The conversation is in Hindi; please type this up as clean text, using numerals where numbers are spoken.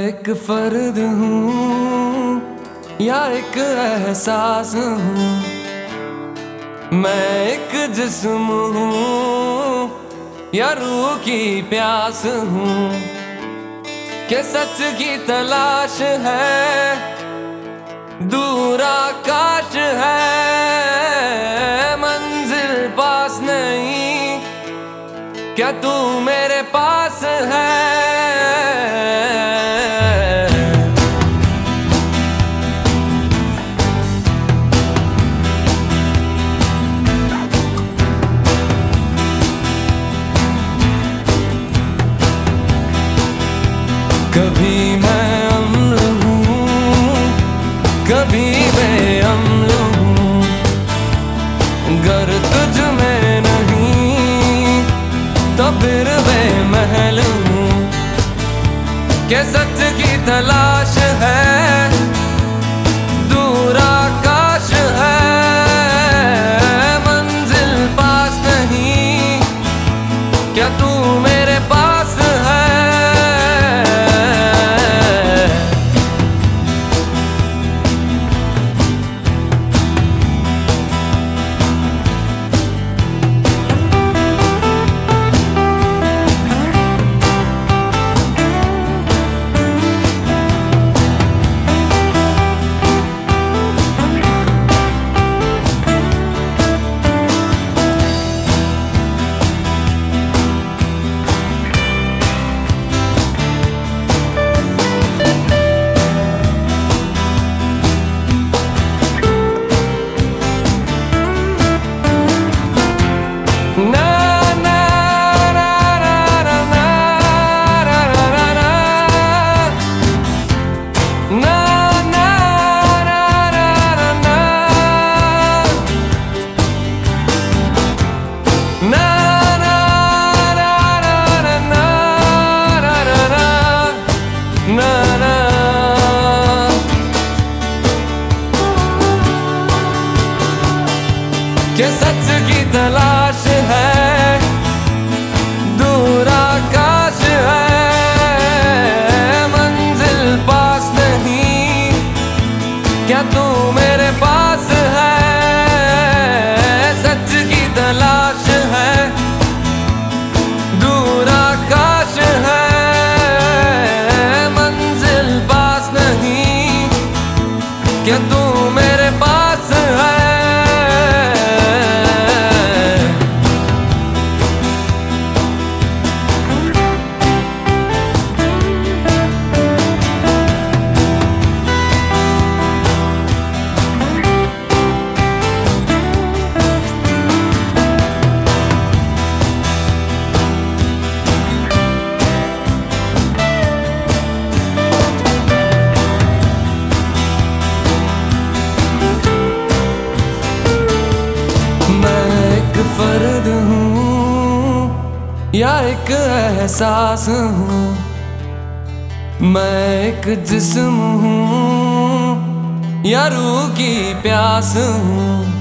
एक फर्द हूँ या एक एहसास हूँ, मैं एक जिस्म हूँ या रूह की प्यास हूँ, कि सच की तलाश है, दूर आकाश है, मंजिल पास नहीं, क्या तू मेरे पास है? कभी मैं अम्ल हूँ, कभी बेअम्ल हूँ, गर तुझ में नहीं तो फिर बेमहल हूँ, कि सच की तलाश है, दूर आकाश है, मंजिल पास नहीं, क्या तू मेरे पास है? कि सच की तलाश है, दूर आकाश है, मंजिल पास नहीं, क्या तू मेरे पास है? सच की तलाश है, दूर आकाश है, मंजिल पास नहीं, क्या तू मेरे पास है? फर्द हूँ या एक एहसास हूँ, मैं एक जिस्म हूँ या रूह की प्यास हूँ,